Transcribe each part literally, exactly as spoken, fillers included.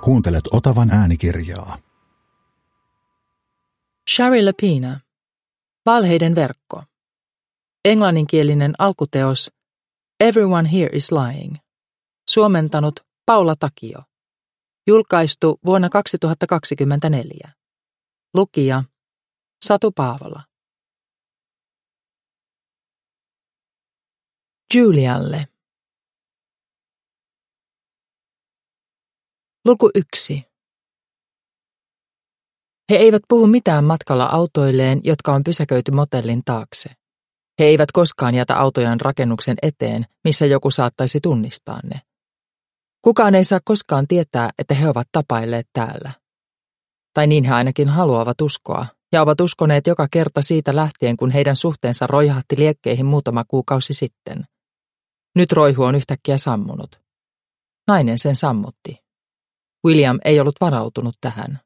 Kuuntelet Otavan äänikirjaa. Shari LaPina. Valheiden verkko. Englanninkielinen alkuteos Everyone Here is Lying. Suomentanut Paula Takio. Julkaistu vuonna kaksituhattakaksikymmentäneljä. Lukija Satu Paavola. Julialle. Luku yksi. He eivät puhu mitään matkalla autoilleen, jotka on pysäköity motellin taakse. He eivät koskaan jätä autojaan rakennuksen eteen, missä joku saattaisi tunnistaa ne. Kukaan ei saa koskaan tietää, että he ovat tapailleet täällä. Tai niin he ainakin haluavat uskoa, ja ovat uskoneet joka kerta siitä lähtien, kun heidän suhteensa roihahti liekkeihin muutama kuukausi sitten. Nyt roihu on yhtäkkiä sammunut. Nainen sen sammutti. William ei ollut varautunut tähän.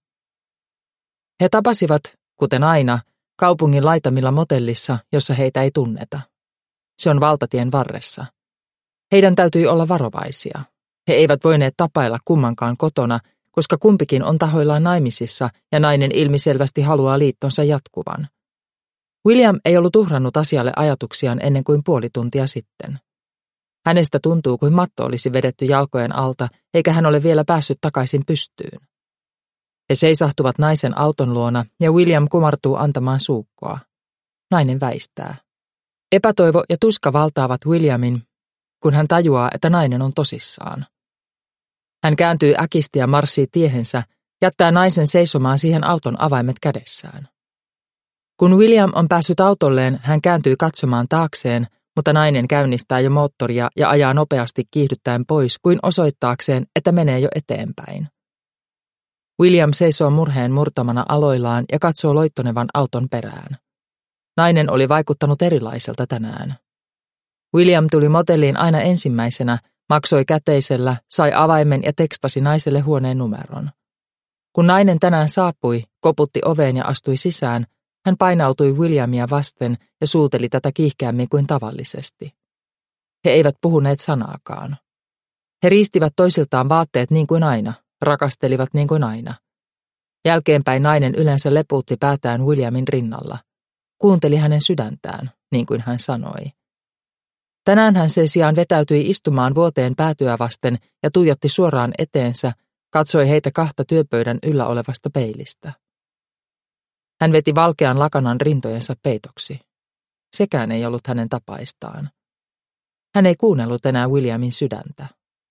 He tapasivat, kuten aina, kaupungin laitamilla motellissa, jossa heitä ei tunneta. Se on valtatien varressa. Heidän täytyi olla varovaisia. He eivät voineet tapailla kummankaan kotona, koska kumpikin on tahoillaan naimisissa ja nainen ilmiselvästi haluaa liittonsa jatkuvan. William ei ollut uhrannut asialle ajatuksiaan ennen kuin puoli tuntia sitten. Hänestä tuntuu kuin matto olisi vedetty jalkojen alta, eikä hän ole vielä päässyt takaisin pystyyn. He seisahtuvat naisen auton luona ja William kumartuu antamaan suukkoa. Nainen väistää. Epätoivo ja tuska valtaavat Williamin, kun hän tajuaa, että nainen on tosissaan. Hän kääntyy äkisti ja marssii tiehensä, jättää naisen seisomaan siihen auton avaimet kädessään. Kun William on päässyt autolleen, hän kääntyy katsomaan taakseen, mutta nainen käynnistää jo moottoria ja ajaa nopeasti kiihdyttäen pois kuin osoittaakseen, että menee jo eteenpäin. William seisoo murheen murtamana aloillaan ja katsoo loittonevan auton perään. Nainen oli vaikuttanut erilaiselta tänään. William tuli motelliin aina ensimmäisenä, maksoi käteisellä, sai avaimen ja tekstasi naiselle huoneen numeron. Kun nainen tänään saapui, koputti oveen ja astui sisään, hän painautui Williamia vasten ja suuteli tätä kiihkeämmin kuin tavallisesti. He eivät puhuneet sanaakaan. He riistivät toisiltaan vaatteet niin kuin aina, rakastelivat niin kuin aina. Jälkeenpäin nainen yleensä lepuutti päätään Williamin rinnalla. Kuunteli hänen sydäntään, niin kuin hän sanoi. Tänään hän sen sijaan vetäytyi istumaan vuoteen päätyä vasten ja tuijotti suoraan eteensä, katsoi heitä kahta työpöydän yllä olevasta peilistä. Hän veti valkean lakanan rintojensa peitoksi. Sekään ei ollut hänen tapaistaan. Hän ei kuunnellut enää Williamin sydäntä.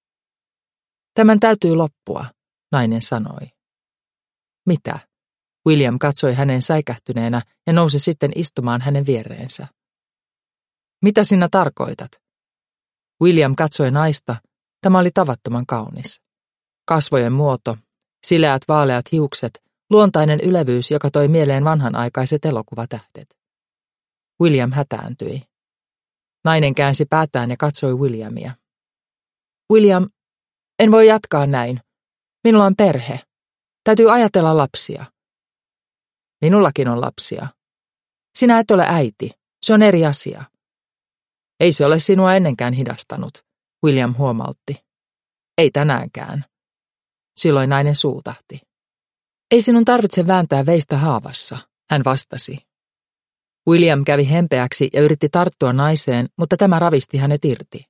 Tämän täytyy loppua, nainen sanoi. Mitä? William katsoi hänen säikähtyneenä ja nousi sitten istumaan hänen viereensä. Mitä sinä tarkoitat? William katsoi naista. Tämä oli tavattoman kaunis. Kasvojen muoto, sileät vaaleat hiukset, luontainen ylevyys, joka toi mieleen vanhanaikaiset elokuvatähdet. William hätääntyi. Nainen käänsi päätään ja katsoi Williamia. William, en voi jatkaa näin. Minulla on perhe. Täytyy ajatella lapsia. Minullakin on lapsia. Sinä et ole äiti. Se on eri asia. Ei se ole sinua ennenkään hidastanut, William huomautti. Ei tänäänkään. Silloin nainen suutahti. Ei sinun tarvitse vääntää veistä haavassa, hän vastasi. William kävi hempeäksi ja yritti tarttua naiseen, mutta tämä ravisti hänet irti.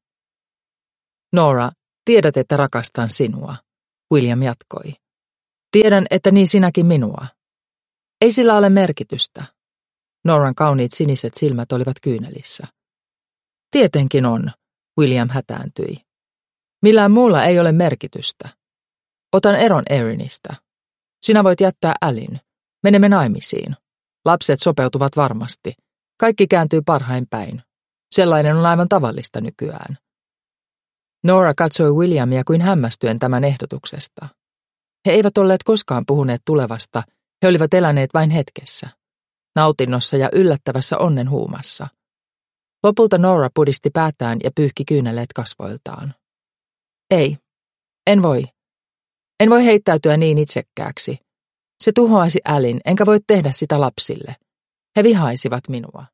Nora, tiedät, että rakastan sinua, William jatkoi. Tiedän, että niin sinäkin minua. Ei sillä ole merkitystä. Noran kauniit siniset silmät olivat kyynelissä. Tietenkin on, William hätääntyi. Millään muulla ei ole merkitystä. Otan eron Erinistä. Sinä voit jättää Alin. Menemme naimisiin. Lapset sopeutuvat varmasti. Kaikki kääntyy parhain päin. Sellainen on aivan tavallista nykyään. Nora katsoi Williamia kuin hämmästyen tämän ehdotuksesta. He eivät olleet koskaan puhuneet tulevasta, he olivat eläneet vain hetkessä. Nautinnossa ja yllättävässä onnen huumassa. Lopulta Nora pudisti päätään ja pyyhki kyyneleet kasvoiltaan. Ei, en voi. En voi heittäytyä niin itsekkääksi. Se tuhoaisi Alin, enkä voi tehdä sitä lapsille. He vihaisivat minua.